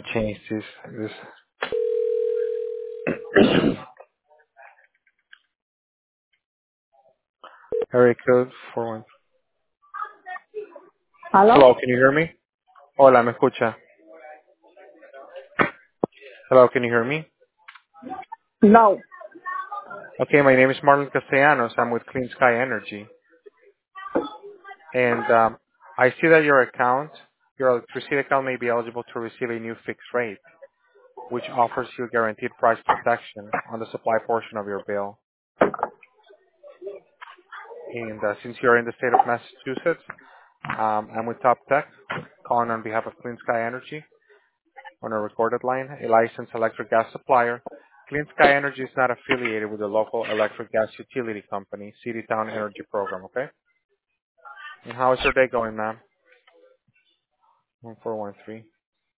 to change this area code for one. ¿Aló? Hello, can you hear me? Hola, me escucha. Hello, can you hear me? No. Okay, my name is Marlon Castellanos. I'm with Clean Sky Energy, and I see that your electricity account may be eligible to receive a new fixed rate, which offers you guaranteed price protection on the supply portion of your bill. And since you're in the state of Massachusetts, I'm with Top Tech, calling on behalf of Clean Sky Energy on a recorded line, a licensed electric gas supplier. Clean Sky Energy is not affiliated with the local electric gas utility company, City Town Energy Program, okay? And how is your day going, ma'am? 1413.